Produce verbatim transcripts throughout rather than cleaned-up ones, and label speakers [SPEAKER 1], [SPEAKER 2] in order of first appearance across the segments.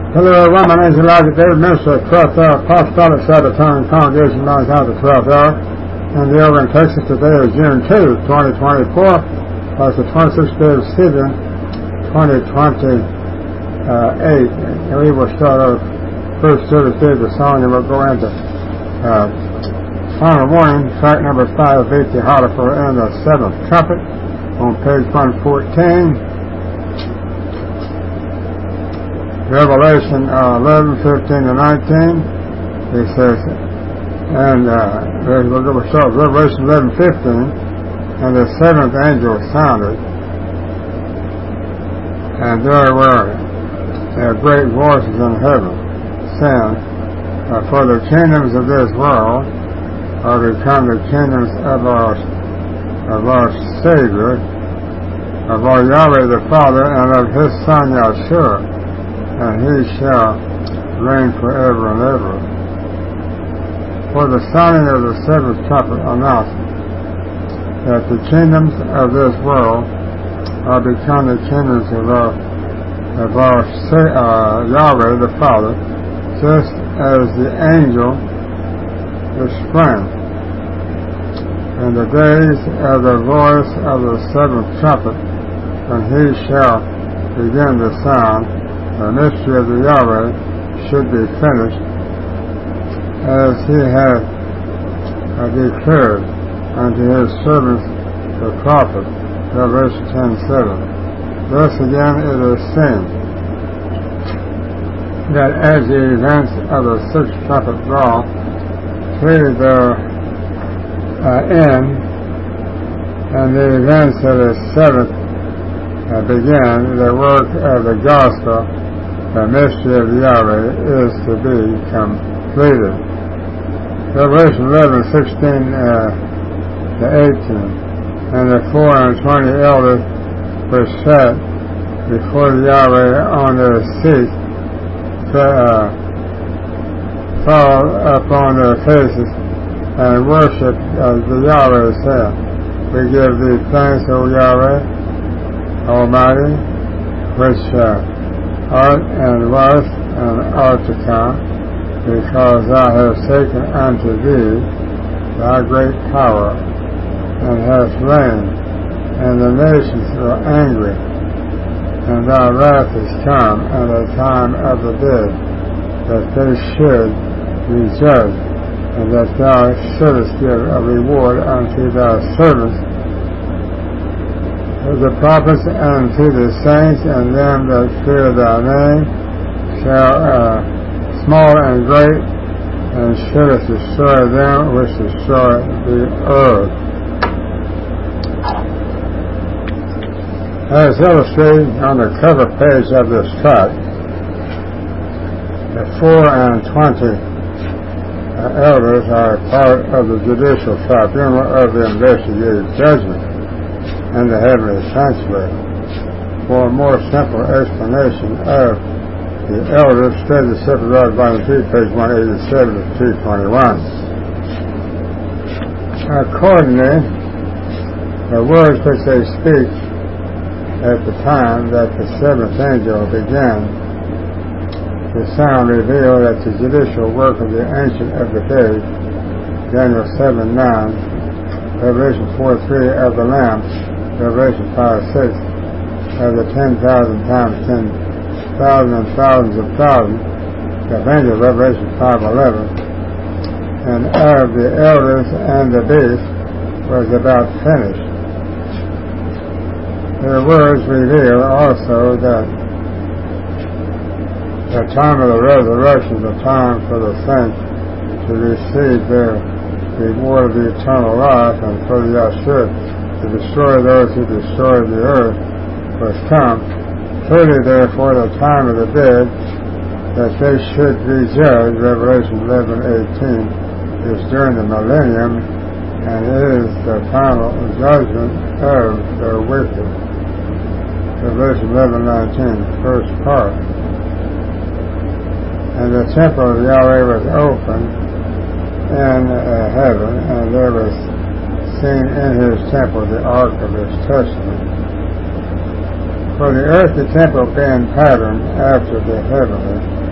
[SPEAKER 1] Hello everyone, my name is Elijah David, minister of twelfth Hour Apostolic Sabbatarian Congregation, nine times the twelfth Hour, and the over in Texas today is June second, twenty twenty-four, plus the twenty-sixth day of Sivan, twenty twenty-eight, and we will start our first service day of the song, and we'll go into uh, final warning, track number five, beat the Harlequin and the seventh trumpet, on page one fourteen. Revelation uh, eleven, fifteen, and nineteen. It says, and uh, we'll go start with Revelation eleven, fifteen. And the seventh angel sounded, and there were uh, great voices in heaven, saying, uh, for the kingdoms of this world are become the kingdoms of our of our Savior, of our Yahweh the Father, and of His Son Yahshua. And he shall reign forever and ever. For the sounding of the seventh trumpet announced that the kingdoms of this world are become the kingdoms of our of our uh, Yahweh the Father, just as the angel is sprang. In the days of the voice of the seventh trumpet, when he shall begin to sound, the mystery of the Yahweh should be finished, as he hath uh, declared unto his servants the prophet. Revelation ten, seven. Thus again it is seen that as the events of the sixth trumpet draw to their uh, end, and the events of the seventh uh, begin, the work of the gospel, the mystery of Yahweh, is to be completed. Revelation eleven, sixteen uh, to eighteen. And the four and twenty elders were set before Yahweh on their seats, to uh, fall upon their faces and worship as the Yahweh said, we give thee thanks, O Yahweh Almighty, which uh, art and was and art to come, because thou hast taken unto thee thy great power, and hast reigned, and the nations were angry, and thy wrath is come, and the time of the dead, that they should be judged, and that thou shouldest give a reward unto thy servants, the prophets, and to the saints, and them that fear thy name, shall uh, small and great, and shouldest destroy them which destroy the earth. As illustrated on the cover page of this tract, the four and twenty uh, elders are part of the judicial tribunal of the investigative judgment and the heavenly sanctuary. For a more simple explanation of the elders, study the Separate Rod, Volume three, page one eighty-seven to two twenty-one. Accordingly, the words which they speak at the time that the seventh angel began to sound reveal that the judicial work of the Ancient of the Days, Daniel seven, nine, Revelation four, three of the Lamb, Revelation five, six, of the ten thousand times ten thousand and thousands of thousands, of angels, Revelation five, eleven, and of the elders and the beast was about finished. Their words reveal also that the time of the resurrection, the time for the saints to receive their reward of the eternal life, and for the Yahshua to destroy those who destroy the earth, was come. Truly, therefore, the time of the dead, that they should be judged, Revelation eleven, eighteen, is during the millennium, and is the final judgment of the wicked. Revelation eleven, nineteen, first part. And the temple of Yahweh was opened in uh, heaven, and there was seen in his temple the ark of his testament. For the earthly temple being patterned after the heavenly,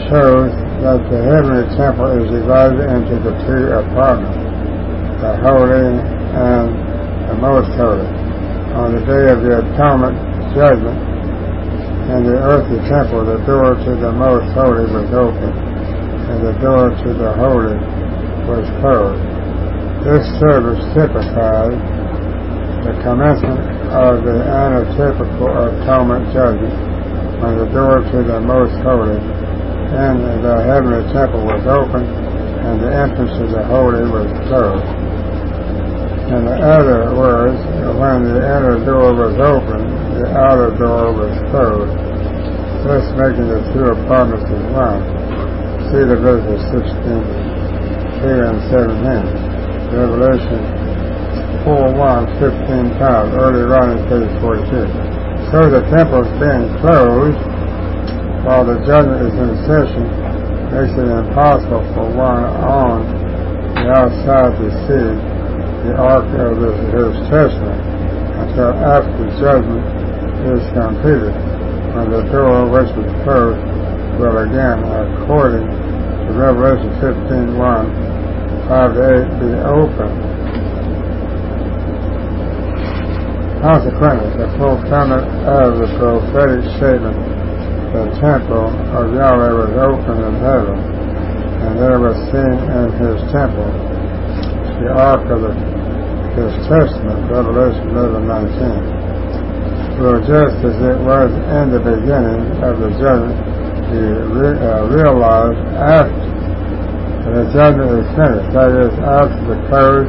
[SPEAKER 1] shows that the heavenly temple is divided into the two apartments, the holy and the most holy. On the day of the atonement judgment, in the earthly temple, the door to the most holy was open, and the door to the holy was closed. This service typified the commencement of the antitypical atonement judgment, when the door to the most holy in the heavenly temple was open, and the entrance to the holy was closed. In other words, when the inner door was open, the outer door was closed, thus making the two apartments as one. See Leviticus sixteen, two and seventeen. Revelation four, one, fifteen times, early writing, page forty-two. So the temple is being closed while the judgment is in session makes it impossible for one on the outside to see the ark of his, his testament until after the judgment is completed, when the door which was closed will again, according to Revelation fifteen, one, five to eight, be open. Consequently, the fulfillment of the prophetic statement, the temple of Yahweh was open in heaven, and there was seen in his temple the ark of the, his testament, Revelation eleven, nineteen. Well, just as it was in the beginning of the judgment, he re, uh, realized after the judgment is finished, that is, after the close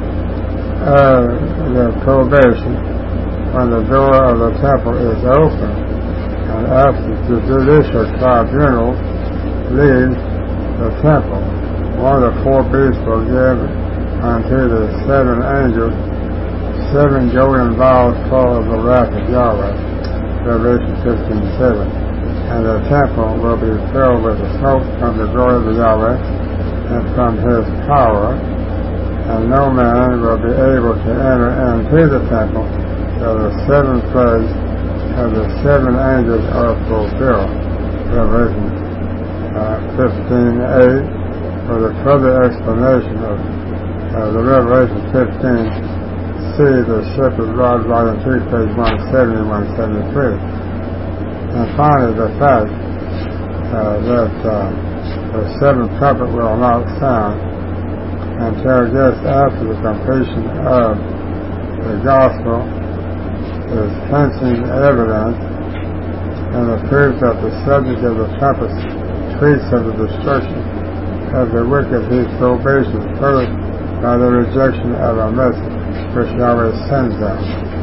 [SPEAKER 1] of the probation, when the door of the temple is open, and after the judicial tribunal leaves the temple, one of the four beasts will give unto the seven angels seven golden vials full of the wrath of Yahweh, Revelation fifteen, seven. And the temple will be filled with the smoke from the glory of Yahweh and from his power, and no man will be able to enter into the temple till the seven plagues of the seven angels are fulfilled, Revelation uh, fifteen, eight. For the further explanation of uh, the Revelation fifteen, see the Shepherd's Rod, Volume three, page one seventy, one seventy-three. And finally, the fact uh, that uh, the seventh trumpet will not sound until just after the completion of the gospel is cleansing evidence, and the proof that the subject of the trumpet treats of the destruction of the wicked whose probation is furthered by the rejection of a message which Yahweh sends them.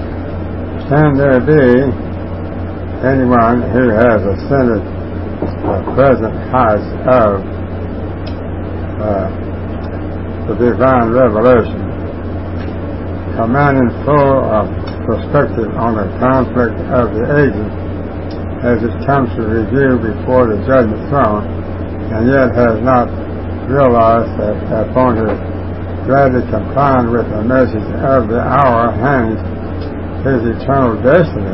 [SPEAKER 1] Can there be anyone who has ascended the present heights of uh, the divine revelation, commanding full of perspective on the conflict of the ages as it comes to review before the judgment throne, and yet has not realized that upon his gladly complying with the message of the hour hangs his eternal destiny?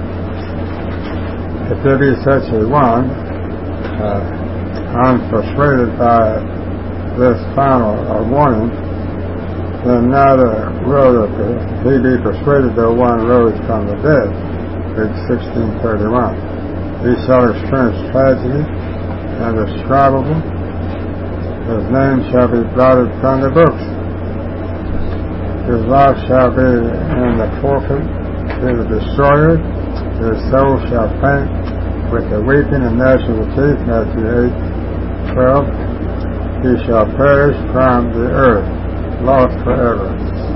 [SPEAKER 1] If there be such a one, uh, unpersuaded by this final uh, warning, then neither will he be persuaded though one rose from the dead, page sixteen thirty-one. He shall experience tragedy and indescribable. His name shall be blotted from the books. His life shall be in the forfeit to the destroyer. His soul shall faint with the weeping and gnashing of teeth, Matthew eight, twelve. He shall perish from the earth, lost forever.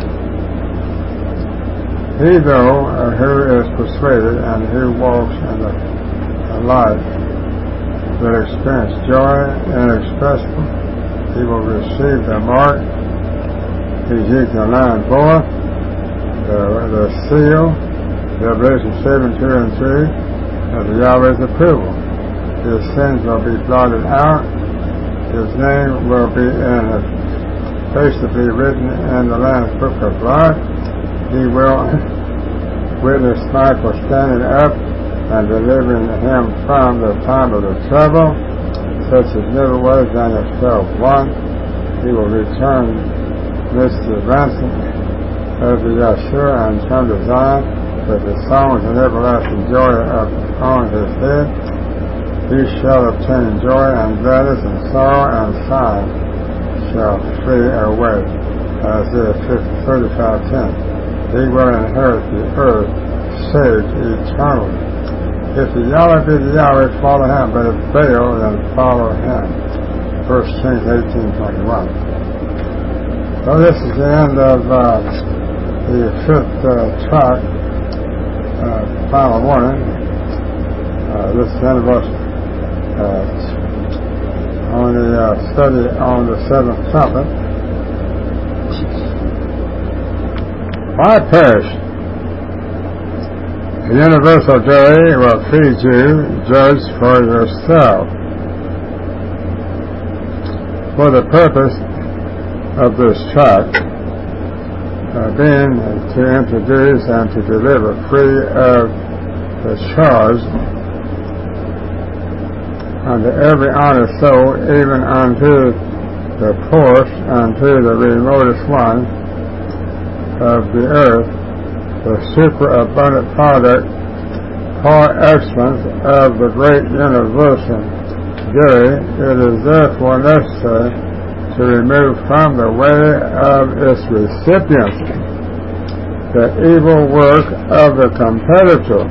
[SPEAKER 1] He, though, uh, who is persuaded and who walks in the uh, life, will experience joy inexpressible. He will receive the mark, Ezekiel nine, four, the, the seal, Revelation seven, two and three, of the Yahweh's approval. His sins will be blotted out. His name will be in a faithfully written in the Lamb's Book of Life. He will witness Michael standing up and delivering him from the time of the trouble. such as never was, Daniel twelve one. He will return Mister Ransom of the Yeshua and come to Zion with the songs and everlasting joy upon his head. He shall obtain joy and gladness, and sorrow and sighing shall flee away. Isaiah thirty-five ten. He will inherit the earth, saved eternally. If the Yahweh be the Yahweh, follow him, but if Baal, then follow him. First Kings eighteen twenty-one. So this is the end of uh, the fifth uh, track, uh, final warning. Uh, this is the end of us uh, on the uh, study on the seventh trumpet. Why perish? The universal jury will feed you, judge for yourself. For the purpose of this tract uh, being to introduce and to deliver free of the charge unto every honest soul, even unto the poorest, unto the remotest one of the earth, the superabundant product par excellence of the great universal jury. It is therefore necessary to remove from the way of its recipients the evil work of the competitor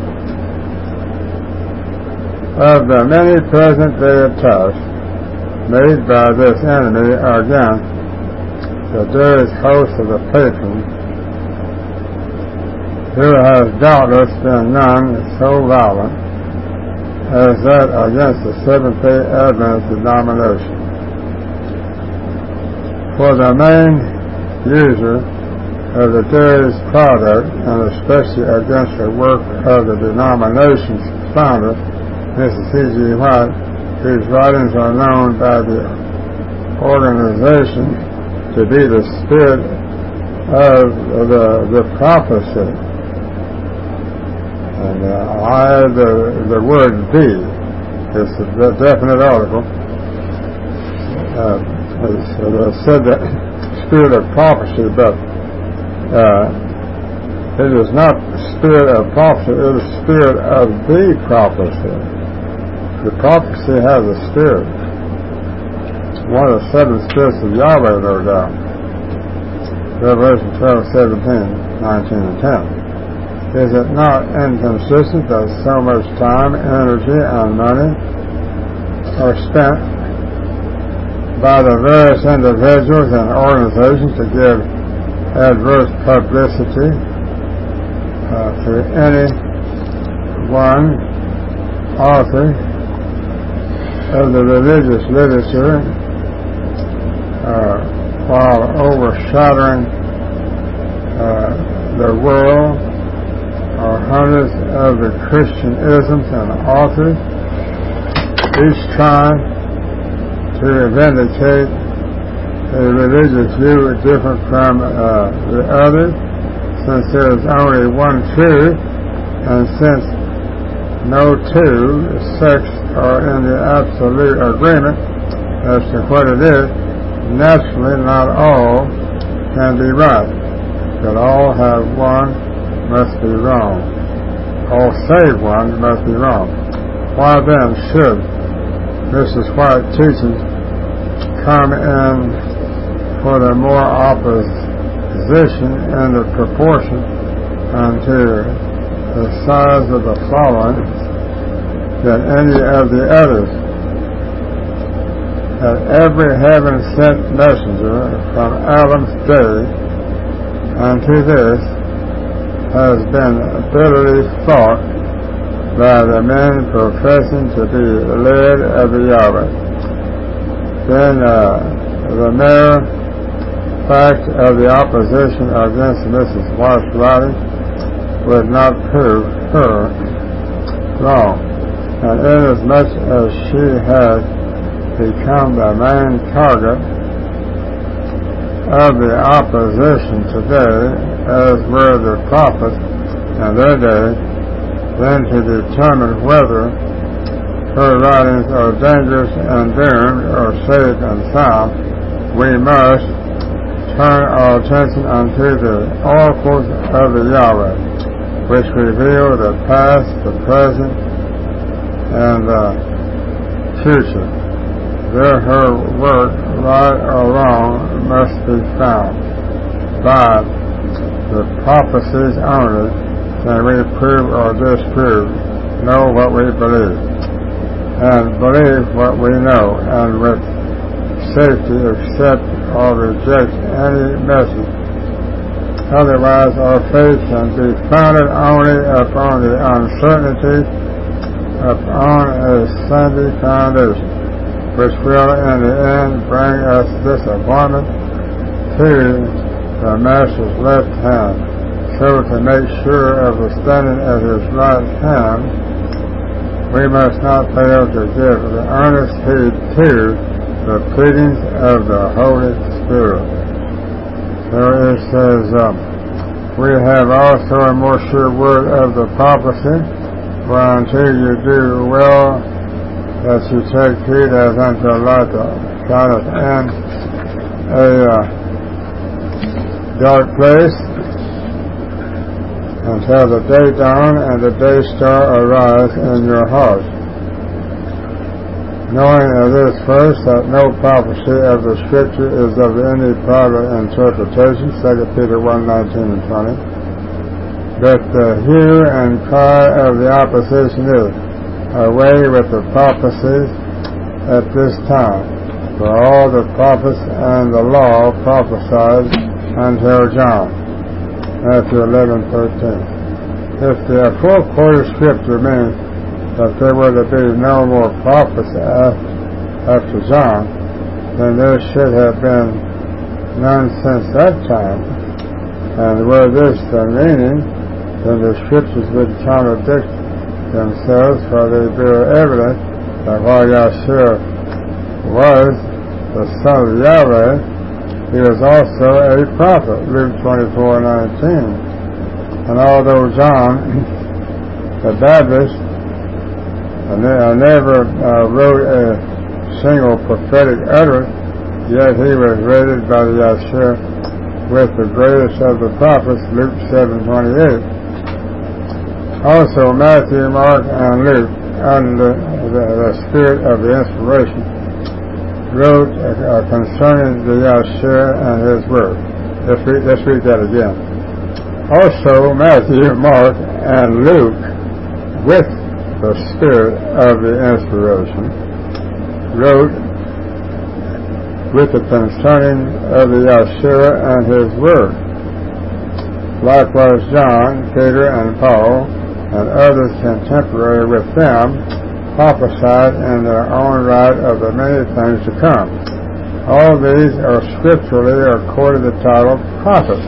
[SPEAKER 1] of the many present day attacks made by this enemy against the dearest host of the patrons, who has doubtless been none so violent as that against the Seventh-day Adventist denomination. For the main user of the dairy's product, and especially against the work of the denomination's founder, Missus C G White, whose writings are known by the organization to be the spirit of the, the prophecy. And uh, I, the, the word "the" is a definite article. Uh, it's, uh, said that spirit of prophecy, but uh, it is not spirit of prophecy, it is spirit of the prophecy. The prophecy has a spirit. One of the seven spirits of Yahweh, no doubt. Revelation twelve, seventeen, nineteen, and ten. Is it not inconsistent that so much time, energy, and money are spent by the various individuals and organizations to give adverse publicity uh, to any one author of the religious literature uh, while overshadowing uh, the world are hundreds of the Christian isms and authors, each trying to vindicate a religious view different from uh, the others, since there is only one truth, and since no two sects are in the absolute agreement as to what it is, naturally not all can be right, but all have one must be wrong. All save one must be wrong. Why then should Missus White's teachings come in for the more opposition in the proportion unto the size of the following than any of the others? That every heaven-sent messenger from Adam's day unto this has been bitterly fought by the men professing to be led of the Yahweh. Then uh, the mere fact of the opposition against Missus White's writing would not prove her wrong, and inasmuch as she has become the main target of the opposition today, as were the prophets in their day, then to determine whether her writings are dangerous and doomed, or safe and sound, we must turn our attention unto the oracles of the Yahweh, which reveal the past, the present, and the future. There her work, right or wrong, must be found. By the prophecies only can we prove or disprove, know what we believe, and believe what we know, and with safety accept or reject any message. Otherwise our faith can be founded only upon the uncertainty upon a sandy foundation, which will in the end bring us disappointment to the Master's left hand. So to make sure of the standing at his right hand, we must not fail to give the earnest heed to the pleadings of the Holy Spirit. So it says, um, we have also a more sure word of the prophecy, whereunto you do well that you take heed as unto a light that shineth in a uh, dark place, until the day dawn and the day star arise in your hearts. Knowing of this first, that no prophecy of the Scripture is of any private interpretation, Second Peter one, nineteen and twenty, but the hue and cry of the opposition is, away with the prophecies at this time, for all the prophets and the law prophesied until John. Matthew eleven, thirteen. If the full-quoted Scripture means that there were to be no more prophets after John, then there should have been none since that time. And were this the meaning, then the Scriptures would contradict themselves, for they bear evidence that while Yahshua was the Son of Yahweh, he was also a prophet, Luke twenty-four, nineteen. And although John the Baptist I never uh, wrote a single prophetic utterance, yet he was rated by the Yahshua with the greatest of the prophets, Luke seven, twenty-eight. Also Matthew, Mark, and Luke, under the, the spirit of the inspiration, wrote uh, concerning the Yahshua and his word. Let's read, let's read that again. Also Matthew, Mark, and Luke, with the spirit of the inspiration, wrote with the concerning of the Yahshua and his word. Likewise John, Peter, and Paul, and others contemporary with them, prophesied in their own right of the many things to come. All these are scripturally according to the title prophets.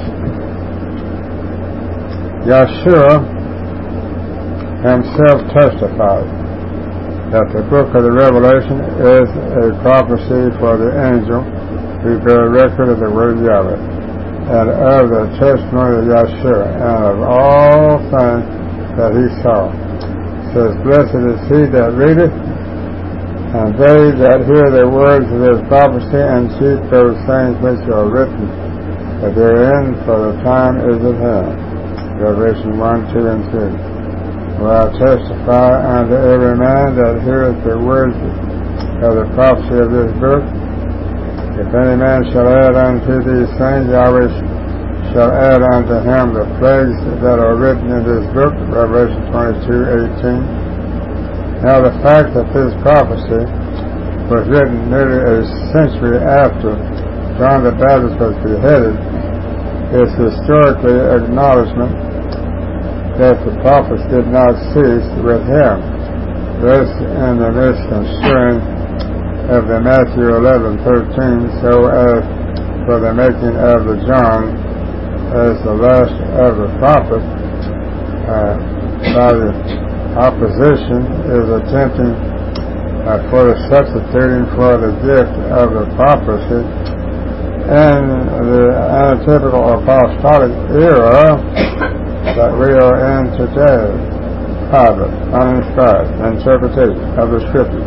[SPEAKER 1] Yahshua himself testified that the book of the Revelation is a prophecy for the angel who bear record of the word of Yahweh, and of the testimony of Yahshua, and of all things that he saw. It says, blessed is he that readeth, and they that hear the words of his prophecy, and keep those things which are written therein, for the time is at hand. Revelation one, two, and three. For I testify unto every man that heareth the words of the prophecy of this book, if any man shall add unto these things, Yahweh shall add unto him the plagues that are written in this book, Revelation twenty-two, eighteen. Now the fact that this prophecy was written nearly a century after John the Baptist was beheaded is historically acknowledgment that the prophets did not cease with him. Thus, in the misconstruing of the Matthew eleven, thirteen, so as for the making of the John as the last of the prophets, uh, by the opposition is attempting uh, for the substituting for the gift of the prophecy in the anatypical apostolic era that we are in today. private, uninspired interpretation of the Scriptures.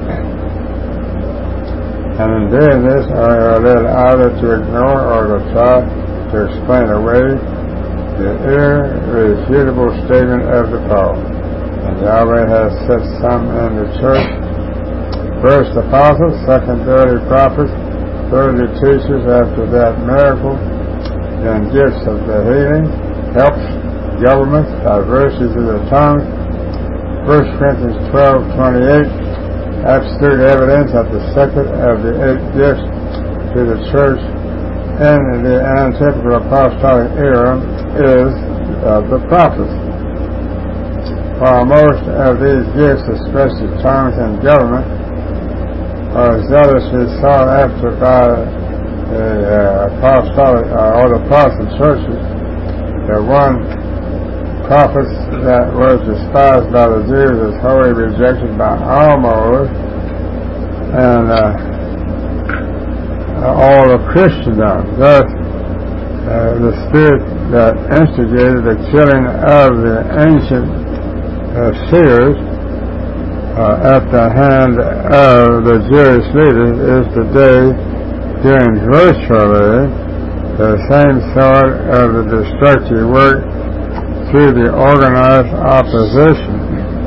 [SPEAKER 1] And in doing this, we are led either to ignore or to try to explain away the irrefutable statement of the Paul. And Yahweh has set some in the church: first apostles, second early prophets, thirdly teachers, after that miracles, then gifts of the healing, helps, governments, diversities of the tongues. First Corinthians twelve twenty-eight, absolute evidence of the second of the eight gifts to the church in the antitypical apostolic era is of the prophets. While most of these gifts, especially tongues and government, are zealously sought after by the uh, apostolic uh, or the Protestant churches, the one prophet that was despised by the Jews is wholly rejected by almost and uh, all of Christendom. Thus, uh, the spirit that instigated the killing of the ancient uh, seers uh, at the hand of the Jewish leaders is today doing virtually the same sort of the destructive work through the organized opposition.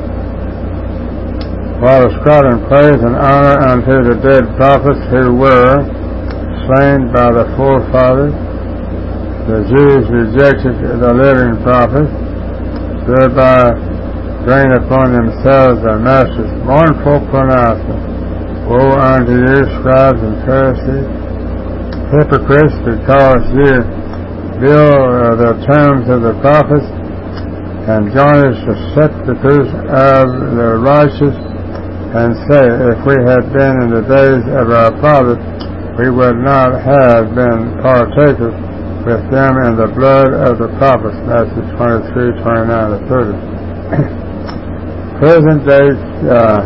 [SPEAKER 1] While ascribing praise and honor unto the dead prophets who were slain by the forefathers, the Jews rejected the living prophets, thereby bringing upon themselves the Master's mournful pronouncement: Woe unto you, scribes and Pharisees, hypocrites, because you build uh, the tombs of the prophets and garnish the sepulchres of the righteous, and say, if we had been in the days of our fathers, we would not have been partakers with them in the blood of the prophets. Matthew twenty-three, twenty-nine to thirty. Present day uh,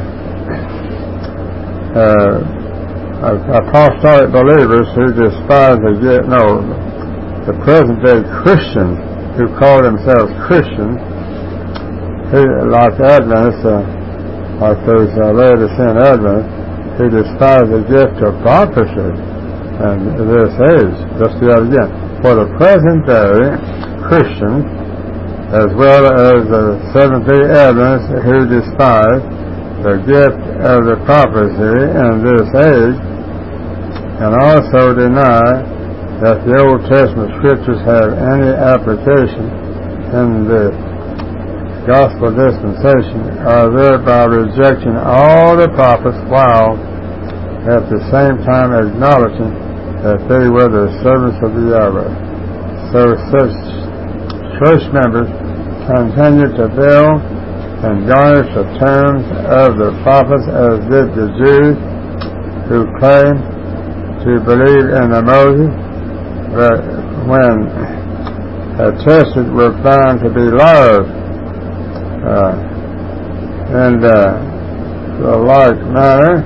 [SPEAKER 1] uh, apostolic believers who despise the gift, no, the present day Christians who call themselves Christians, who, like Adventists, uh, like those uh, Laodicean Adventists, who despise the gift of prophecy in this age. Let's do that again. For the present day Christians, as well as the Seventh-day Adventists who despise the gift of the prophecy in this age, and also deny that the Old Testament Scriptures have any application in the Gospel dispensation, are thereby rejecting all the prophets while at the same time acknowledging that they were the servants of the Yahweh. So such church members continue to build and garnish the tombs of the prophets as did the Jews who claim to believe in the Moses, but when attested were found to be liars. Uh, and uh, the like manner,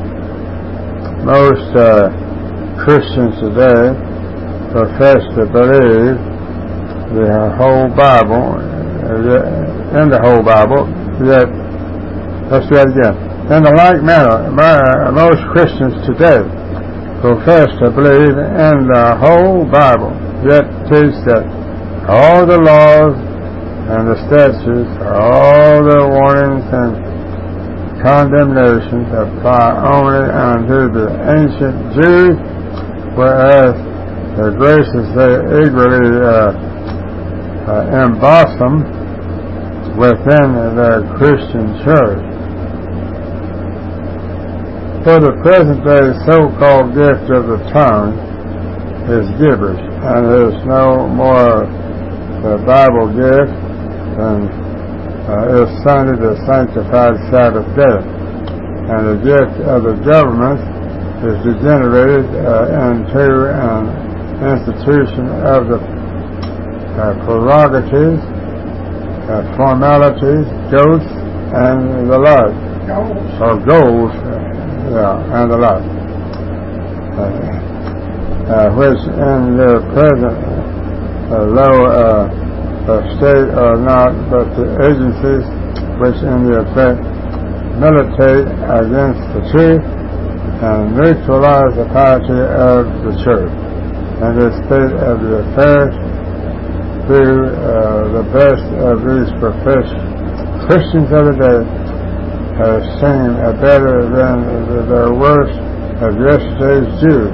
[SPEAKER 1] most uh, Christians today profess to believe the whole Bible, uh, in the whole Bible, yet, let's do that again. In the like manner, most Christians today profess to believe in the whole Bible, yet teach that all the laws and the statutes, all the warnings and condemnations apply only unto the ancient Jews, whereas the graces they eagerly uh, uh, emblossom within the Christian church. For the present day so-called gift of the tongue is gibberish, and is no more the Bible gift and uh, is Sunday the sanctified Sabbath day. And the gift of the government is degenerated uh, into an institution of the uh, prerogatives, uh, formalities, ghosts, and the like. Goals. Or goals, uh, yeah, and the like. Uh, uh, which in their present uh, low uh, Uh, state are not but the agencies which in the effect militate against the truth and neutralize the piety of the church. And the state of the affairs through uh, the best of these professed Christians of the day has seemed uh, better than the, the worst of yesterday's Jews.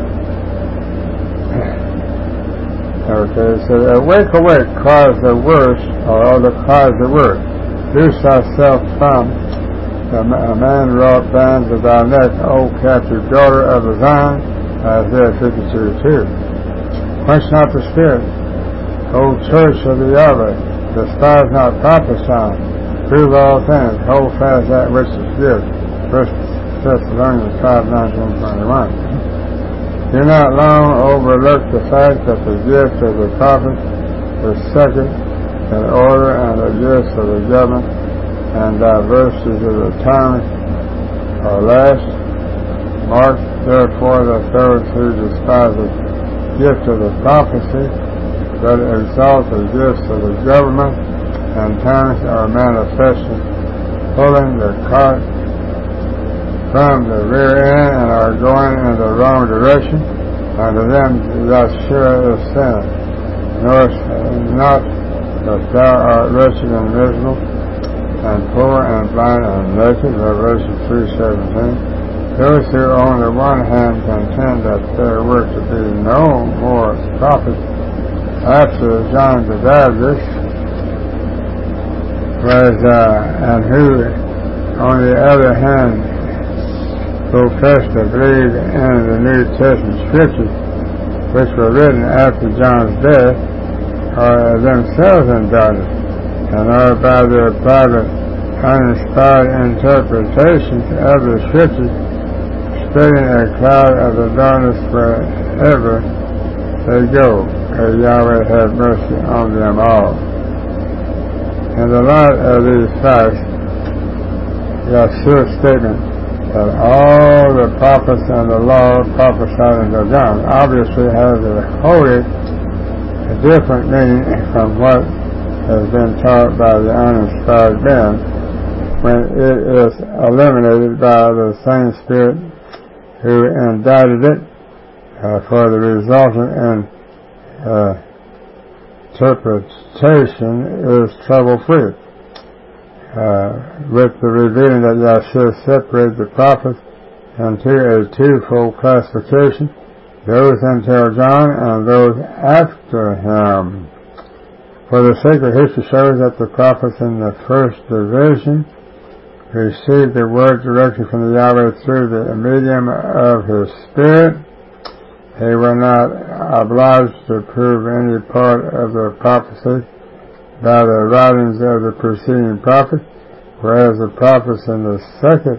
[SPEAKER 1] Okay, so awake, awake, cries the worst, or the cries the worst. Loose thyself from the man wrought bands of thy neck, O captive daughter of the Zion, Isaiah fifty-two two. Quench not the spirit, O church of the Yahweh, despise not prophesying, prove all things, hold fast that which is good. First Thessalonians five nineteen twenty-one. Do not long overlook the fact that the gift of the prophet is second in order, and the gifts of the government and diversities of the times are last. Mark therefore that those who despise the gift of the prophecy, but exalt the gifts of the government and tongues, are manifestly pulling the cart from the rear end and are going in the wrong direction. Unto them thou sure is sin. Knowest not that thou art wretched and miserable, and poor and blind and naked, Revelation three seventeen. Those who on the one hand contend that there were to be no more prophets after John the Baptist, was, uh, and who on the other hand profess to believe in the New Testament scriptures, which were written after John's death, are themselves in darkness, and are by their private, uninspired interpretations of the scriptures spreading a cloud of the darkness wherever they go. May Yahweh have mercy on them all. In the light of these facts, Yahshua's statement that all the prophets and the law prophesied unto John obviously has a wholly different meaning from what has been taught by the uninspired men, when it is eliminated by the same Spirit who indicted it, uh, for the resultant in, uh, interpretation is trouble-free. Uh, with the revealing that Yahshua separated the prophets into a twofold classification, those until John and those after him. For the sacred history shows that the prophets in the first division received the word directly from the Yahweh through the medium of His Spirit. They were not obliged to prove any part of the prophecy by the writings of the preceding prophets, whereas the prophets in the second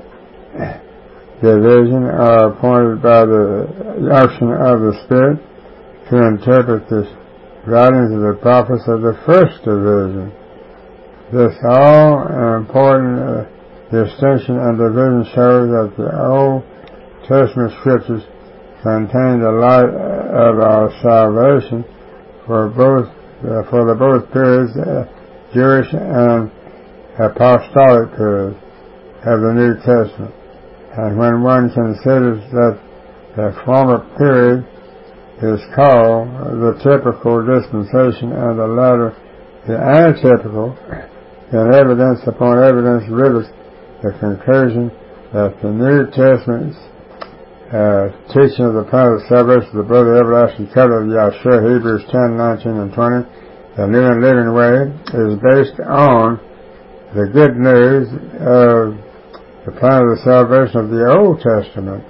[SPEAKER 1] division are appointed by the unction of the Spirit to interpret the writings of the prophets of the first division. This all-important uh, distinction and division shows that the Old Testament scriptures contain the light of our salvation for both Uh, for the both periods, uh, Jewish and apostolic periods of the New Testament. And when one considers that the former period is called the typical dispensation and the latter the atypical, then evidence upon evidence rivets the conclusion that the New Testament's uh, teaching of the plan of salvation of the blood of the everlasting covenant of Yahshua, Hebrews ten nineteen and twenty, the New and Living Way, is based on the good news of the plan of the salvation of the Old Testament.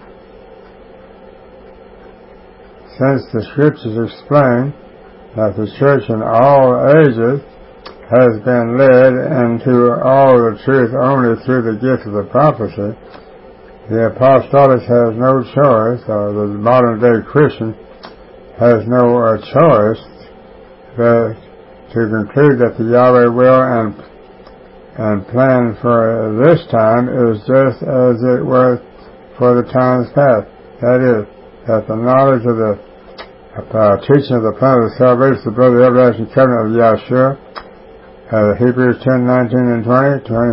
[SPEAKER 1] Since the scriptures explain that the church in all ages has been led into all the truth only through the gift of the prophecy, the apostolic has no choice, or the modern day Christian has no uh, choice but to conclude that the Yahweh will and and plan for this time is just as it was for the times past. That is, that the knowledge of the uh, teaching of the plan of the salvation of the blood of the everlasting covenant of Yahshua, uh, Hebrews ten nineteen and twenty, twenty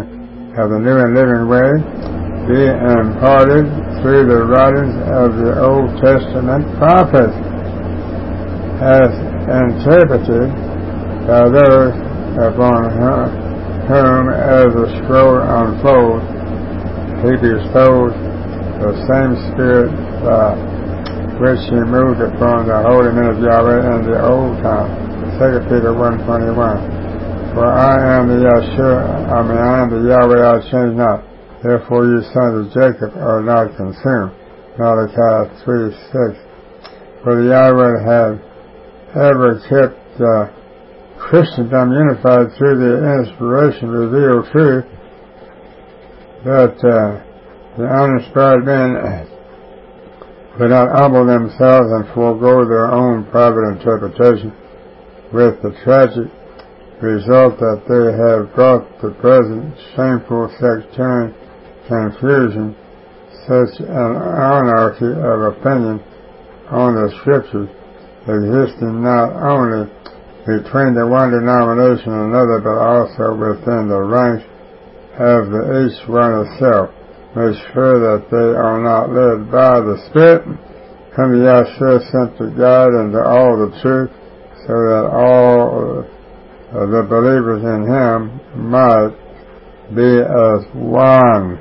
[SPEAKER 1] of the new and living way be imparted through the writings of the Old Testament prophets, as interpreted by those upon whom, as the scroll unfolds, he bestows the same Spirit by which he moved upon the holy men of Yahweh in the old time. Second Peter one twenty-one. For I am the Yahshua, I mean I am the Yahweh, I change not. Therefore you sons of Jacob are not consumed. Malachi three six. For the Yahweh had ever kept uh, Christendom unified through the inspiration revealed truth, that uh, the uninspired men would not humble themselves and forego their own private interpretation, with the tragic result that they have brought the present shameful sectarian confusion, such an anarchy of opinion on the Scriptures, existing not only between the one denomination and another, but also within the ranks of the each one itself. Make sure that they are not led by the Spirit, whom the Yahshua sent to guide into all the truth, so that all uh, the believers in Him might be as one.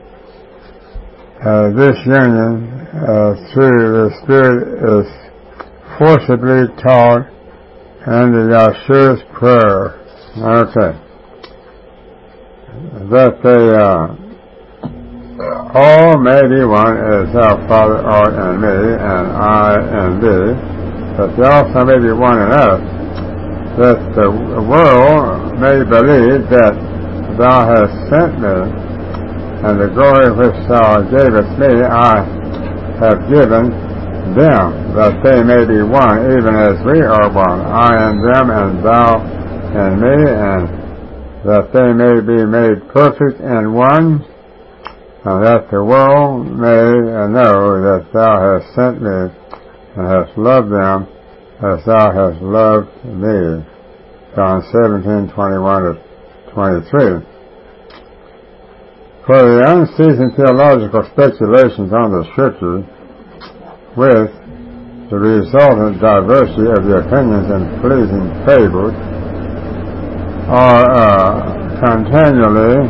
[SPEAKER 1] Uh, this union uh, through the Spirit is forcibly taught in the Yahshua's prayer. Okay. That they uh, all may be one, as thou, Father, art in me, and I in thee, that they also may be one in us, that the world may believe that thou hast sent me, and the glory which thou gavest me I have given them, that they may be one, even as we are one, I in them, and thou in me, and that they may be made perfect in one, and that the world may know that thou hast sent me, and hast loved them as thou hast loved me. John seventeen twenty-one to twenty-three. For the unceasing theological speculations on the Scriptures, with the resultant diversity of the opinions and pleasing fables, are uh, continually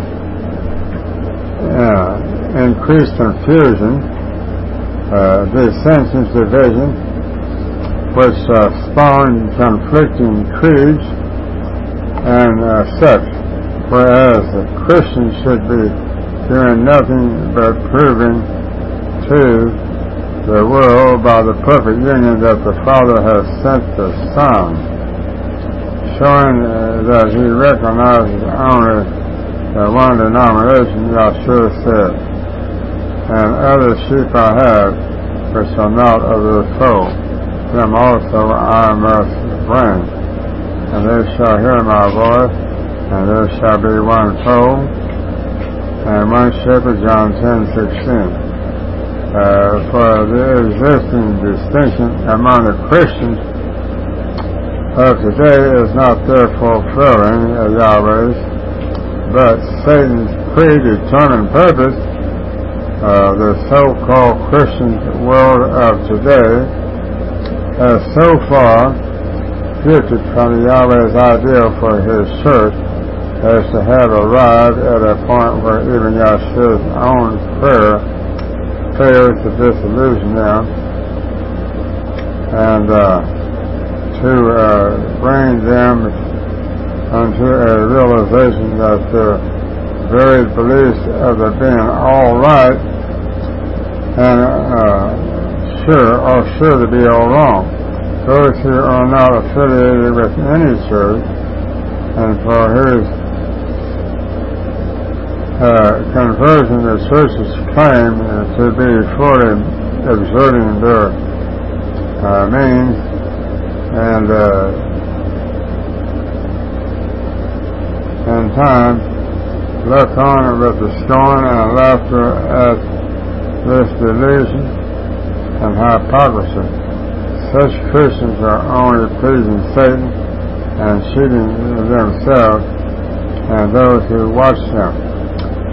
[SPEAKER 1] uh, increased confusion, uh, dissensions, division, which uh, spawn conflicting creeds and uh, such, whereas the Christians should be doing nothing but proving to the world by the perfect union that the Father has sent the Son, showing uh, that He recognizes only the one denomination. Yahshua said, and other sheep I have which are not of this fold, them also I must bring, and they shall hear my voice, and there shall be one fold and one shepherd. John ten sixteen. Uh, for the existing distinction among the Christians of today is not their fulfilling uh, Yahweh's, but Satan's predetermined purpose. Uh, the so-called Christian world of today has so far drifted from the Yahweh's ideal for His church as to have arrived at a point where even Yahshua's own prayer fails to disillusion them, and uh, to uh, bring them unto a realization that their very beliefs of their being all right and uh, sure are sure to be all wrong. Those who are not affiliated with any church, and for whose Uh, conversion the churches claim uh, to be fully exerting their uh, means and uh, in time look on with the scorn and laughter at this delusion and hypocrisy. Such Christians are only pleasing Satan and cheating themselves and those who watch them.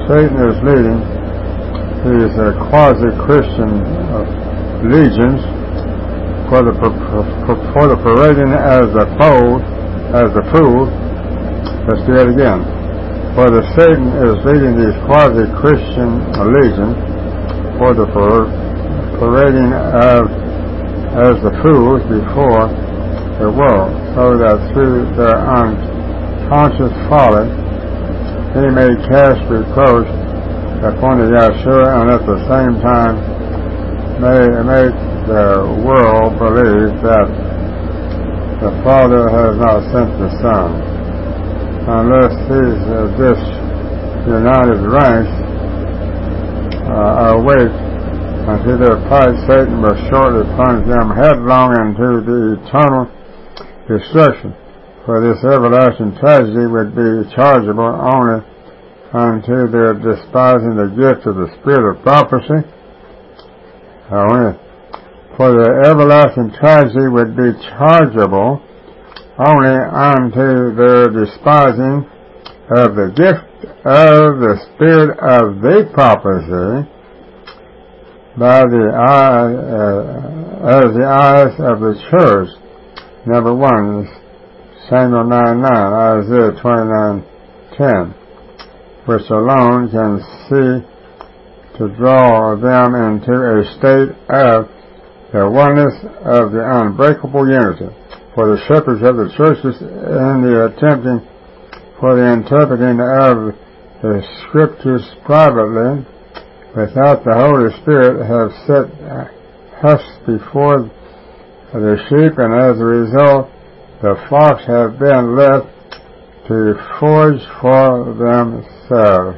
[SPEAKER 1] Satan is leading these uh, quasi-Christian uh, legions for the for the parading as the fool, as the fool. Let's do it again. For the Satan is leading these quasi-Christian legions for the parading of as the fools before the world, so that through their unconscious folly he may cast reproach upon the Yeshua, and at the same time may make the world believe that the Father has not sent the Son, unless these uh, disunited ranks uh, awake unto their plight. Satan will shortly plunge them headlong into the eternal destruction. For this everlasting tragedy would be chargeable only unto their despising the gift of the spirit of prophecy. Only For the everlasting tragedy would be chargeable only unto their despising of the gift of the spirit of the prophecy by the eye, uh, as the eyes of the church. Number one, Samuel nine nine, Isaiah twenty-nine ten, which alone can see to draw them into a state of the oneness of the unbreakable unity. For the shepherds of the churches, in the attempting for the interpreting of the scriptures privately, without the Holy Spirit, have set husks before the sheep, and as a result the flocks have been left to forage for themselves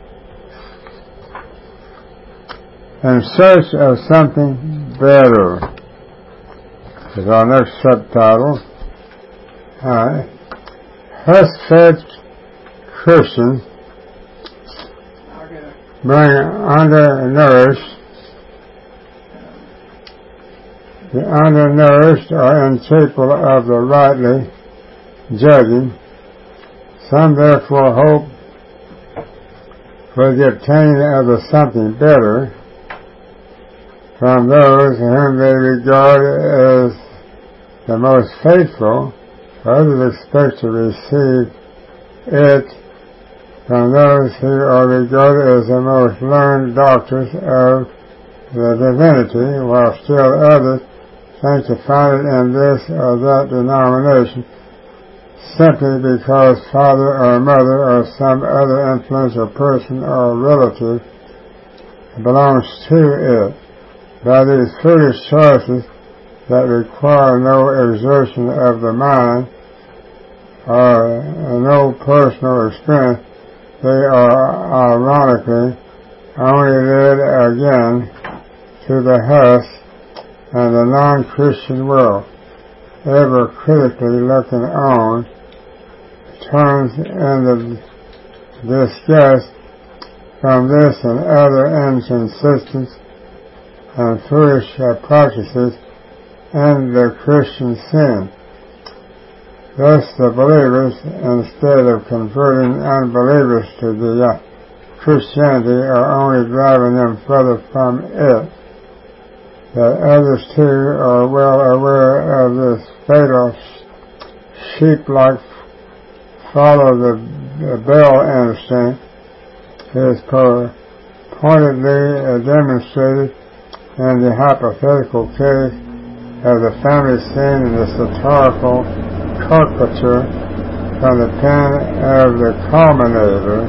[SPEAKER 1] in search of something better. Is our next subtitle. Uh, Husk-fed Christians being undernourished, the undernourished are incapable of the rightly judging. Some therefore hope for the obtaining of the something better from those whom they regard as the most faithful. Others expect to receive it from those who are regarded as the most learned doctors of the divinity, while still others think to find it in this or that denomination simply because father or mother or some other influential person or relative belongs to it. By these foolish choices that require no exertion of the mind or no personal experience, they are ironically only led again to the husk and the non-Christian world, ever critically looking on, turns in the disgust from this and other inconsistent and foolish uh, practices and the Christian sin. Thus the believers, instead of converting unbelievers to the uh, Christianity, are only driving them further from it. That others too are well aware of this fatal sheep-like follow the, the bell instinct is pointedly uh, demonstrated in the hypothetical case of the family scene in the satirical caricature from the pen of the Culminator.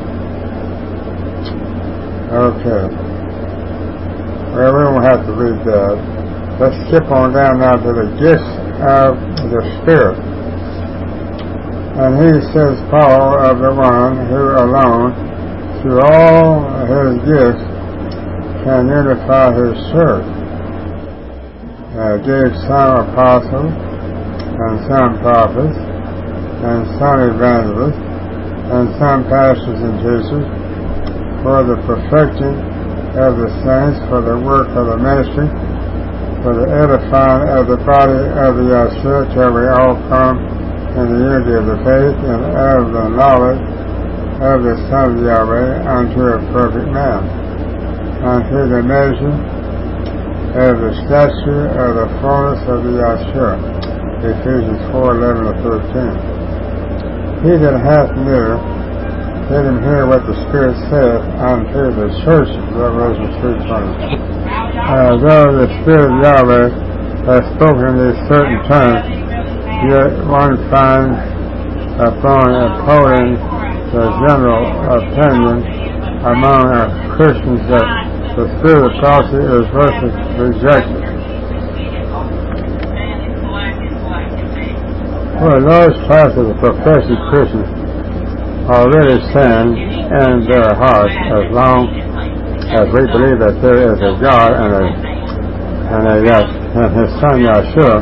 [SPEAKER 1] Okay. Well, we won't have to read that. Let's skip on down now to the gifts of the Spirit. And he says, Paul, of the one who alone, through all his gifts, can unify his church. Uh, gave some apostles, and some prophets, and some evangelists, and some pastors and teachers, for the perfecting of the saints, for the work of the ministry, for the edifying of the body of the Yeshua, till we all come in the unity of the faith and of the knowledge of the Son of Yahweh unto a perfect man, unto the measure of the stature of the fullness of the Yahshua. Ephesians four, eleven to thirteen. He that hath an ear, let him hear what the Spirit saith unto the churches. Revelation three twenty. Uh, though the Spirit of Yahweh has spoken in these certain terms, yet one finds upon upholding the general opinion among uh, Christians that the spirit of prophecy is versus rejected. Well, large classes of professing Christians are really saying in their hearts, as long as we believe that there is a God and a and a uh, and His Son Yahshua,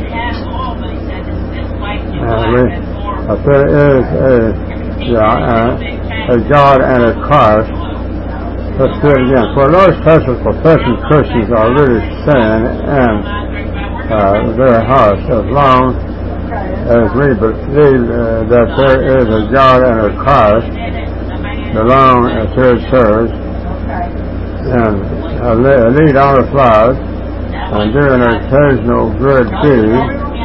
[SPEAKER 1] and we, that there is a yeah, a, a God and a Christ. Let's do it again. For large classes of professing Christians are really saying in uh, their hearts, as long as we believe uh, that there is a God and a Christ, belong to a church, and uh, lead honest lives, and do an occasional good deed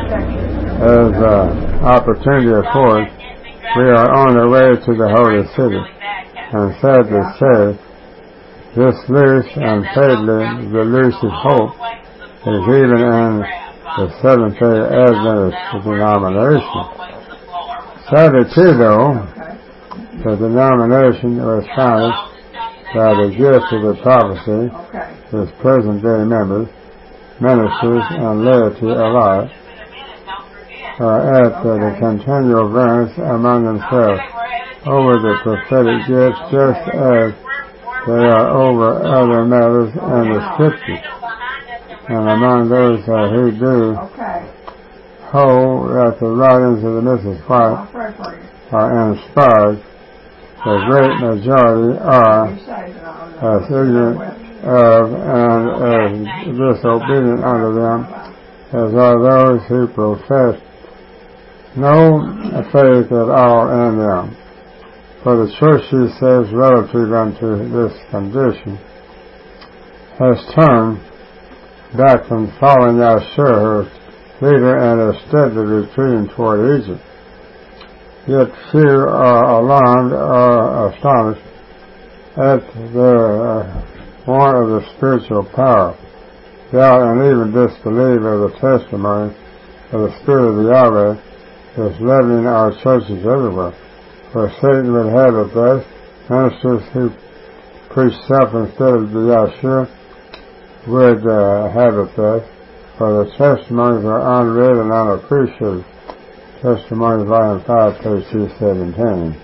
[SPEAKER 1] as uh, opportunity affords, we are on our way to the holy city. And sad to say, this loose and fatally the loosest hope is even in the Seventh-day Adventist denomination. Sadly too, though, the denomination was founded by the gift of the prophecy, its present-day members, ministers, and laity alike, are at uh, the continual variance among themselves over the prophetic gifts, just as they are over other matters in the Scriptures. And among those uh, who do hold that the writings of the Missus White are inspired, the great majority are as ignorant of and as disobedient unto them as are those who profess no faith at all in them. For the church, he says, relative unto this condition, has turned back from following Yahshua, her leader, and is steadily retreating toward Egypt. Yet few are alarmed or astonished at the uh, want of the spiritual power, doubt and even disbelief of the testimony of the Spirit of the Yahweh is leavening our churches everywhere. For Satan would have it thus, ministers who preach self instead of the Yahshua would uh, have it thus, for the testimonies are unread and unappreciated. Testimonies, volume five, page two seventeen.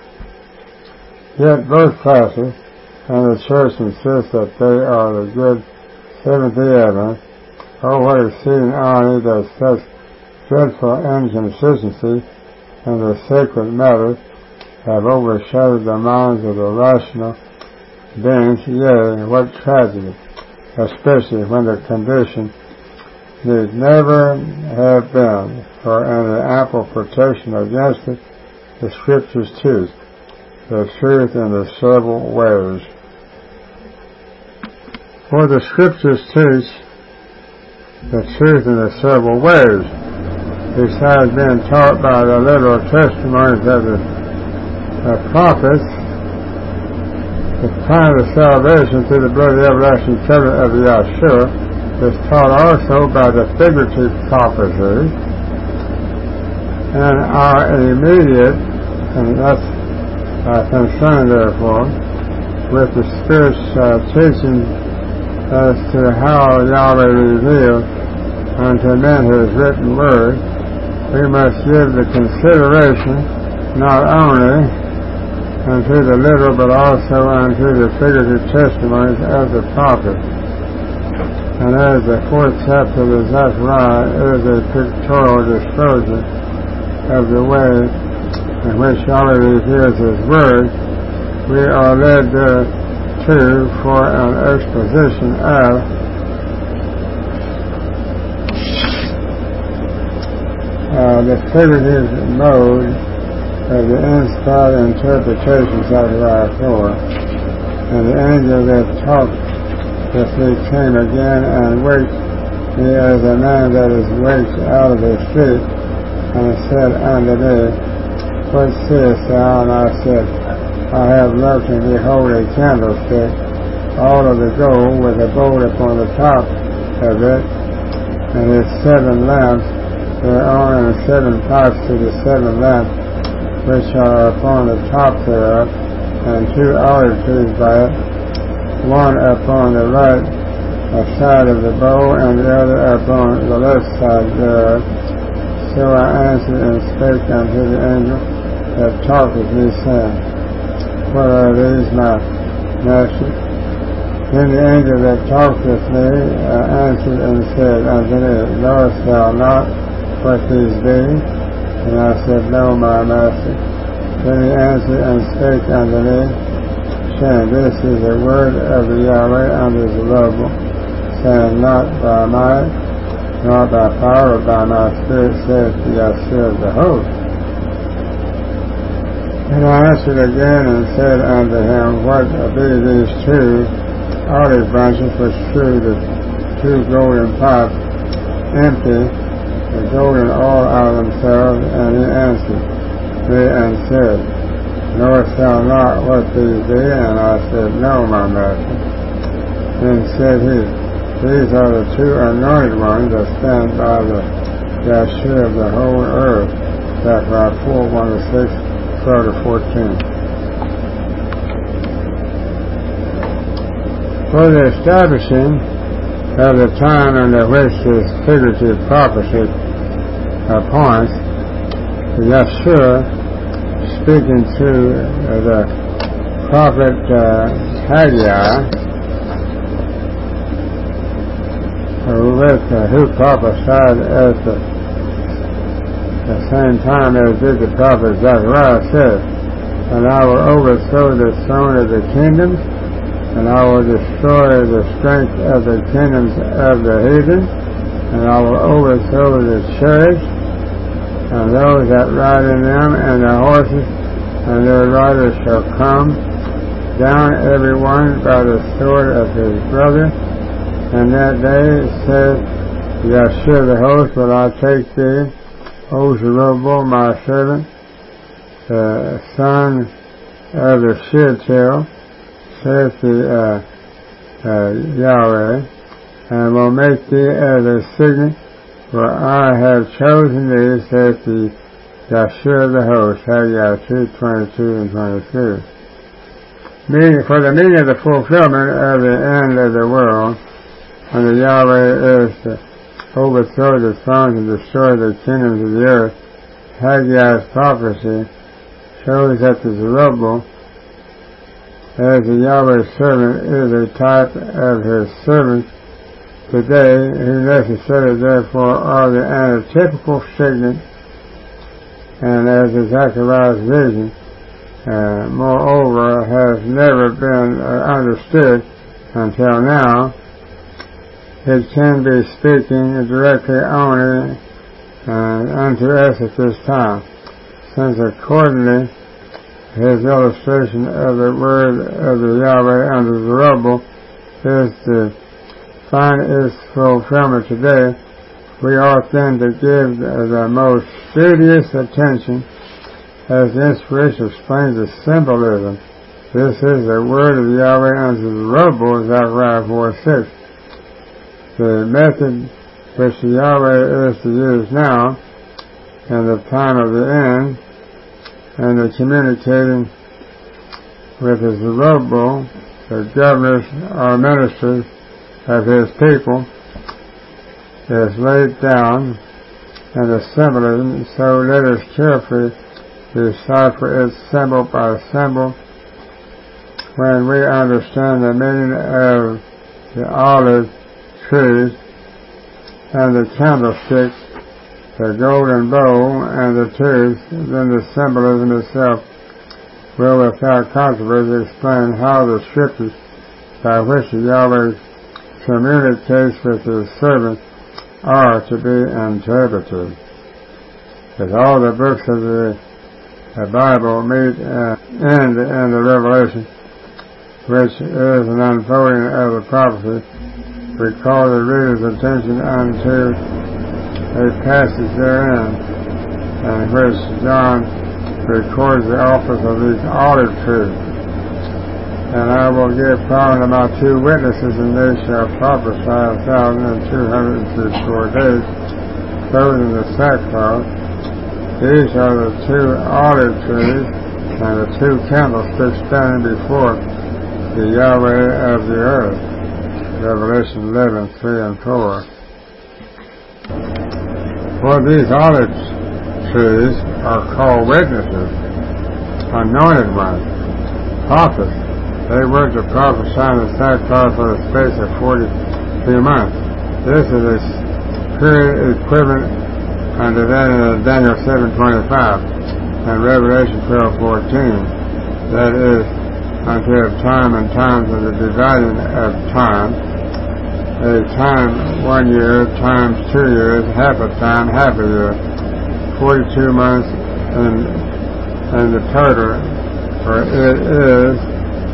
[SPEAKER 1] Yet both classes and the church insist that they are the good Seventh-day Adventists. Oh, what exceeding irony that such dreadful inconsistency in the sacred matters have overshadowed the minds of the rational beings. Yea, what tragedy, especially when the condition need never have been, for in the ample protection against it, the Scriptures teach the truth in the several ways. For the Scriptures teach the truth in the several ways, besides being taught by the literal testimonies of the, the prophets. The plan of salvation through the blood of the everlasting covenant of the Yahshua is taught also by the figurative prophecies, and our immediate, and that's uh, concerned therefore, with the Spirit's uh, teaching as to how Yahweh revealed unto men His written word. We must give the consideration not only unto the literal but also unto the figurative testimonies of the prophets. And as the fourth chapter of Zechariah is a pictorial disclosure of the way in which Yahweh reveals His word, we are led thereto for an exposition of uh, the figurative mode of the inspired interpretation, Zechariah four. And the angel that talked with me came again and waked me as a man that is waked out of his sleep, and said unto me, What seest thou? And I said, I have looked, and behold a candlestick, all of the gold, with a bowl upon the top of it, and its seven lamps thereon, and seven pipes to the seven lamps which are upon the top thereof, and two olive trees by it, one upon the right side of the bowl, and the other upon the left side thereof. So I answered and spake unto the angel that talked with me, saying, What are these, my master? Then the angel that talked with me uh, answered and said unto me, Knowest thou not what these be? And I said, No, my master. Then he answered and spake unto me, saying, This is the word of the Yahweh unto Zerubbabel, saying, Not by might, nor by power, but by my spirit, saith the Yahshua of the host. And I answered again and said unto him, What be these two olive branches which threw the two golden pots empty, the golden oil out of themselves? And he answered me and said, Knowest thou not what these be? And I said, No, my master. Then said he, These are the two anointed ones that stand by the Yahshua of the whole earth. Zechariah four, one to six, twelve to fourteen. For the establishing of the time under which this figurative prophecy appoints, Yahshua, speaking to uh, the prophet uh, Haggai, who, with, uh, who prophesied at the, the same time as did the prophet Zechariah, said, And I will overthrow the throne of the kingdoms, and I will destroy the strength of the kingdoms of the heathen, and I will overthrow the chariots, and those that ride in them, and the horses, and their riders shall come down every one by the sword of his brother. And that day said Yahshua the host, Will I take thee, O Zerubbabel, my servant, the son of the Shealtiel, saith the uh, uh, Yahweh, and will make thee as a signet, for I have chosen thee, saith the Yahshua the host. Haggai two, twenty-two and twenty-three. Meaning, for the meaning of the fulfillment of the end of the world, when the Yahweh is to overthrow the thrones and destroy the kingdoms of the earth, Haggai's prophecy shows that the Zerubbabel, as the Yahweh's servant, is a type of his servants today, who necessarily therefore are the antitypical signet, and as in Zechariah's vision, uh, moreover, has never been uh, understood until now. It can be speaking directly only uh, unto us at this time, since accordingly his illustration of the word of the Yahweh unto Zerubbabel is to find its fulfillment today. We ought then to give the, the most studious attention, as the inspiration explains the symbolism. This is the word of the Yahweh unto Zerubbabel, Zechariah four six. The method which the Yahweh is to use now, in the time of the end, and the communicating with the Zerubbabel, the governors or ministers of his people, is laid down in the symbolism, so let us carefully decipher its symbol by symbol when we understand the meaning of the olive trees and the candlesticks, the golden bowl, and the tubes. Then the symbolism itself will without controversy explain how the scriptures by which the Yahweh communicates with his servants are to be interpreted. With all the books of the the Bible meet uh, end in the Revelation, which is an unfolding of the prophecy. We call the reader's attention unto a passage therein, in which John records the office of these olive trees. And I will give power unto my two witnesses, and they shall prophesy a thousand and two hundred and threescore days, clothed in the sackcloth. These are the two olive trees and the two candlesticks standing before the Yahweh of the earth. Revelation eleven, three and four. For these olive trees are called witnesses, anointed ones, prophets. They were to prophesy in the sackcloth for the space of forty-two months. This is a period equivalent unto that in Daniel seven twenty-five and Revelation twelve fourteen. That is, unto a time and times of the dividing of time. A time, one year, times two years, half a time, half a year. Forty-two months in, in the total, for it is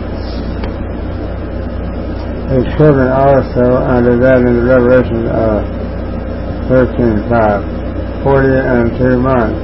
[SPEAKER 1] equivalent also under that in the Revelation uh, thirteen five, forty and two months.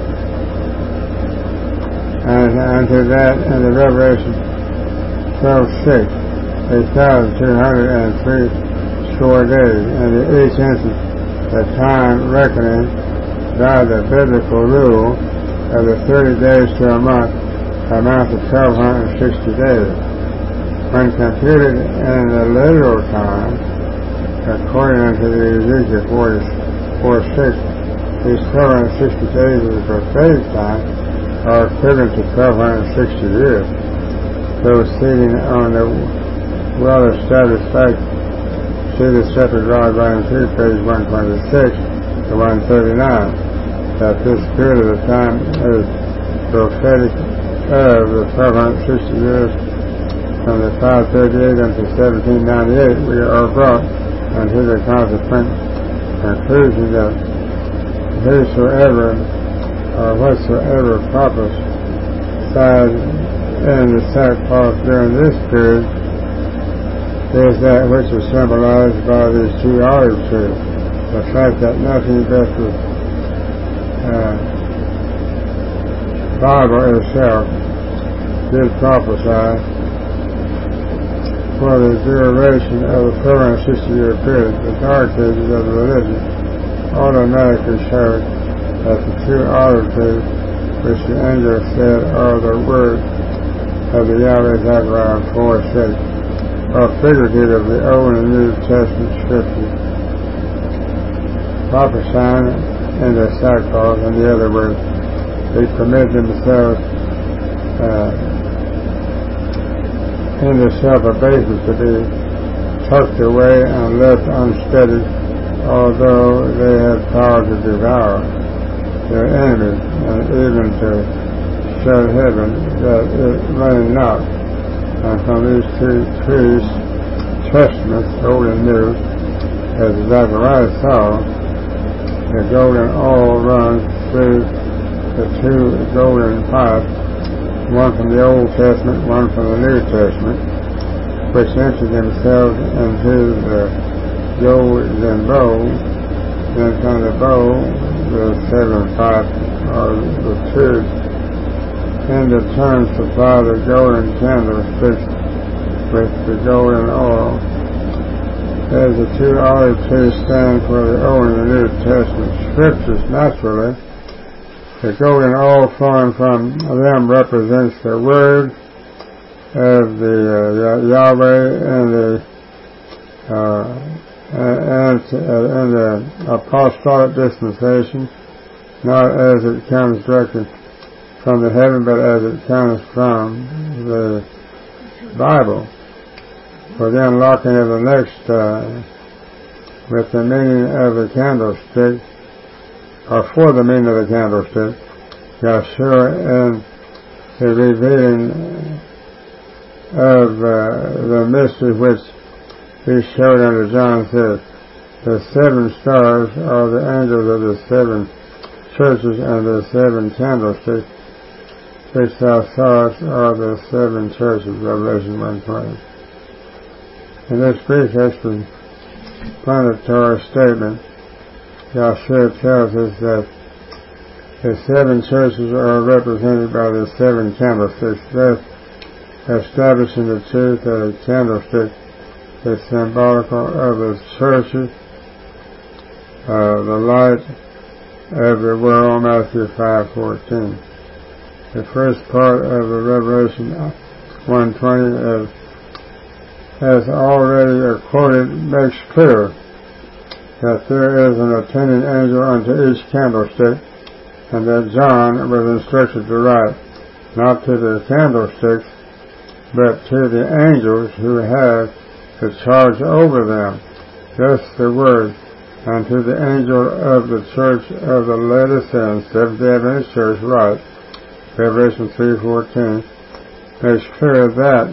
[SPEAKER 1] And unto that in the Revelation twelve six, a thousand two hundred and three score days. And in each instance, the time reckoning by the biblical rule of the thirty days to a month amounts to twelve sixty days. When computed in the literal time, according to the Ezekiel forty-four six, these twelve sixty days of the prophetic time are equivalent to twelve sixty years. Those sitting on the well-established fact, see the Shepherd Rod, Volume two, page one twenty-six to one thirty-nine, that this period of time is prophetic of the twelve sixty years. From the five thirty-eight unto seventeen ninety-eight, we are brought unto the consequent conclusion that whosoever or whatsoever prophesied in the sackcloth during this period is that which is symbolized by these two olive trees. The fact that nothing but the uh, Bible itself did prophesy for the duration of the current sixty-year period. The dark ages of the religion automatically showed that the two olive trees, which the angel said are the words of the Yahweh Zechariah four six, are figurative of the Old and New Testament scriptures, prophesying in their sackcloth. In the other words, they permit themselves uh, in their self-abasement to be tucked away and left unsteady, although they had power to devour their enemies and even to shut heaven that it rain not. And from these two trees, testaments, Old and New, as Zechariah saw, the golden oil runs through the two golden pipes, one from the Old Testament, one from the New Testament, which empty themselves into the golden bowl. Then from the bowl, the seven pipes or the tubes in the turn supply the golden candlesticks with the golden oil. As the two olive trees stand for the Old and the New Testament scriptures, naturally, the golden oil flowing from them represents the word of the uh, Yahweh and the uh, and uh, in the apostolic dispensation, not as it comes directly from the heaven, but as it comes from the Bible. For the unlocking of the next, uh, with the meaning of the candlestick, or for the meaning of the candlestick, Yahshua and the revealing of uh, the mystery which he showed unto John says, the seven stars are the angels of the seven churches and the seven candlesticks which thou sawest are the seven churches, Revelation one twenty. In this brief explanatory statement, Yahshua tells us that the seven churches are represented by the seven candlesticks, thus establishing the truth that a candlestick is symbolical of the churches, uh, the light of the world, Matthew five fourteen. The first part of the Revelation one twenty, as, as already quoted, makes clear that there is an attending angel unto each candlestick, and that John was instructed to write, not to the candlesticks, but to the angels who have the charge over them. Thus the word, and to the angel of the church of the Laodiceans, Seventh-day Adventist Church, write, Revelation three fourteen, makes clear that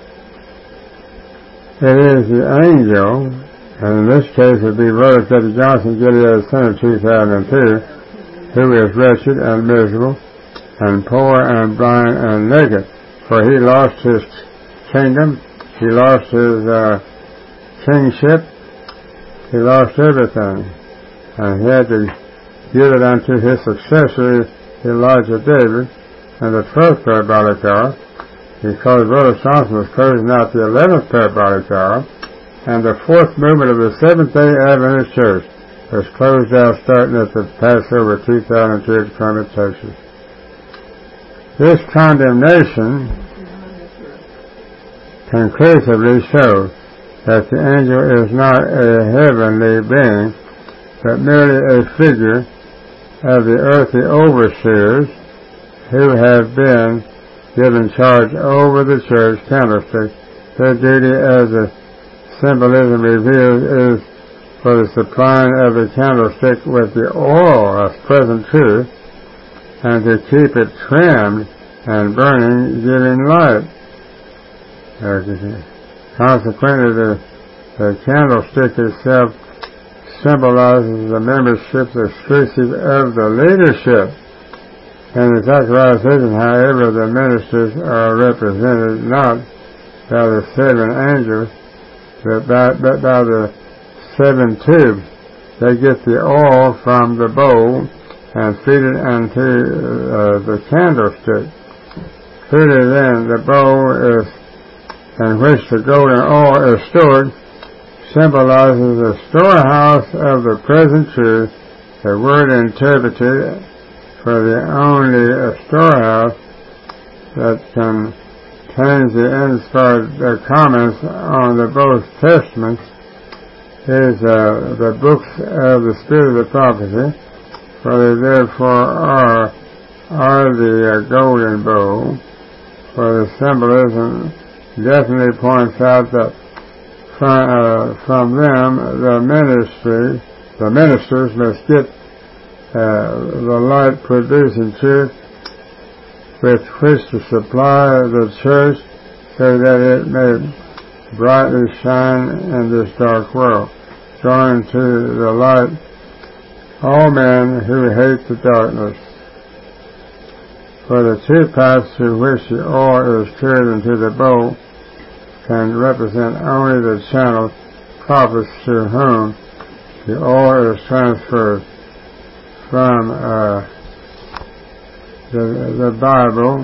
[SPEAKER 1] it is the angel, and in this case it would be Brother Teddy Johnson, Gilead Center two thousand two, who is wretched and miserable, and poor and blind and naked, for he lost his kingdom, he lost his uh, kingship, he lost everything, and he had to give it unto his successor, Elijah David, and the twelfth parabolic hour, because Brother Johnson was closing out the eleventh parabolic hour, and the fourth movement of the Seventh-day Adventist Church was closed out starting at the Passover two thousand two at Columbia, Texas. This condemnation conclusively shows that the angel is not a heavenly being, but merely a figure of the earthly overseers who have been given charge over the church candlestick. Their duty, as the symbolism reveals, is for the supplying of the candlestick with the oil of present truth, and to keep it trimmed and burning, giving light. Consequently, the, the candlestick itself symbolizes the membership exclusive of the leadership. In the Zechariah vision, however, the ministers are represented not by the seven angels, but by, but by the seven tubes. They get the oil from the bowl and feed it into uh, the candlestick. Truly then, the bowl is, in which the golden oil is stored, symbolizes the storehouse of the present truth, the word interpreted for the only uh, storehouse that contains the inspired uh, comments on the both testaments is uh, the books of the Spirit of the Prophecy, for they therefore are, are the uh, golden bowl, for the symbolism definitely points out that from, uh, from them the ministry, the ministers must get Uh, the light producing truth with which to supply the church so that it may brightly shine in this dark world, drawing to the light all men who hate the darkness. For the two pipes through which the oil is carried into the bowl can represent only the channel prophets through whom the oil is transferred from uh, the, the Bible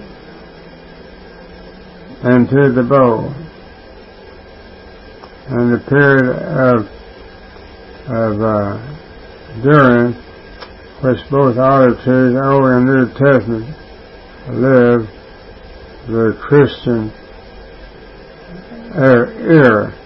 [SPEAKER 1] into the bowl. And the period of, of uh, during which both auditories, Old and New Testament, live the Christian era.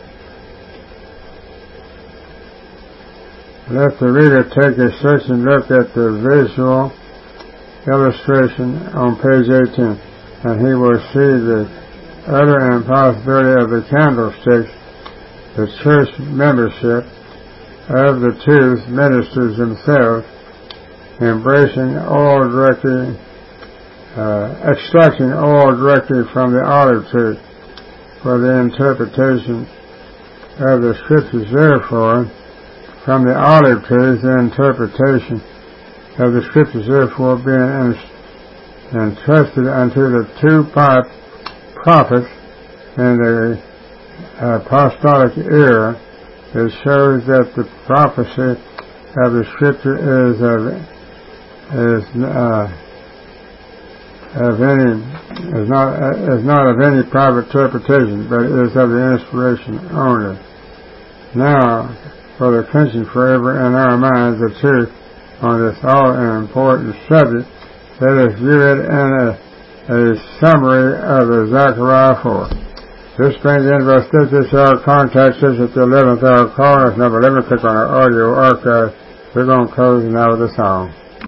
[SPEAKER 1] Let the reader take a searching look at the visual illustration on page eighteen, and he will see the utter impossibility of the candlesticks, the church membership of the two ministers themselves, embracing all directly, uh, extracting all directly from the olive tree for the interpretation of the scriptures. Therefore, from the olive trees, the interpretation of the scriptures, therefore, being entrusted unto the two prophets in the apostolic era. It shows that the prophecy of the Scripture is of is uh, of any is not uh, is not of any private interpretation, but is of the inspiration only. Now, for the clinching forever in our minds the truth on this all important subject, let us view it in a, a summary of the Zechariah four. This brings the end of our study this hour. Contact us at the eleventh hour call. It's number eleven. Click on our audio archive. We're going to close now with a song.